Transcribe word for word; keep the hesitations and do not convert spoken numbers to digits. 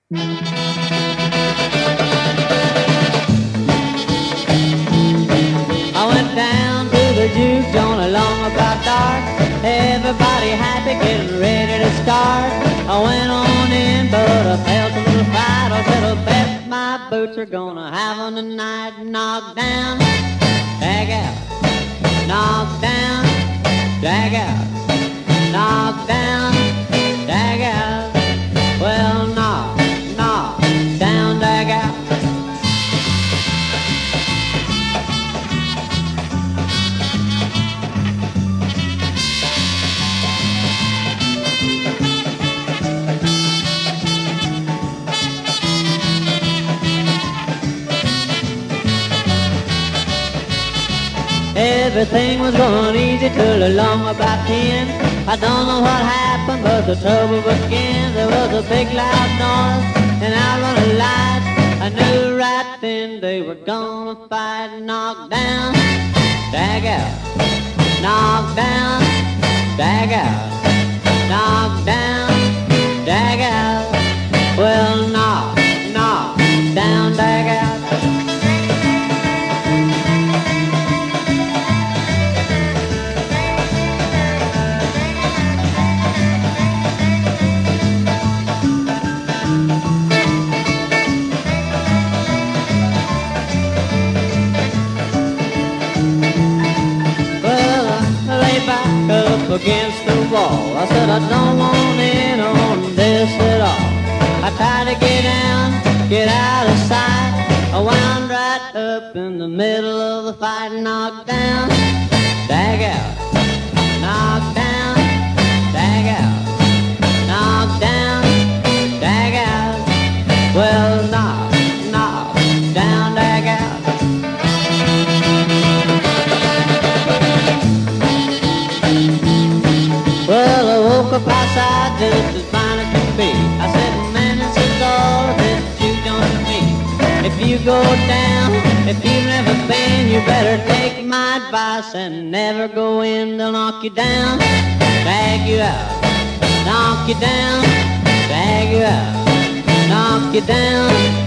I went down to the juke joint along about dark. Everybody happy, getting ready to start. I went on in, but I felt a little fright. I said, I bet my boots are gonna have on tonight. Knock down, tag out, knock down, drag out, knock down, tag out. Well, knock, knock, down, drag out. Everything was going easy till along about ten. I don't know what happened, but the trouble began. There was a big loud noise, and out on the lights. I knew right then they were gonna fight. Knock down, drag out, knock down, drag out, knock down, drag out. Well, knock, knock, down, drag out. Up against the wall, I said I don't want in on this at all. I tried to get down, get out of sight. I wound right up in the middle of the fight. Knock down, tag out, knock down, tag out, knock down, tag out. Well, knock, knock, down, tag out. Well, I woke up outside just as fine as can be. I said, man, this is all that you don't me. If you go down, if you've never been, you better take my advice and never go in. They'll knock you down, drag you out, knock you down, drag you out, knock you down,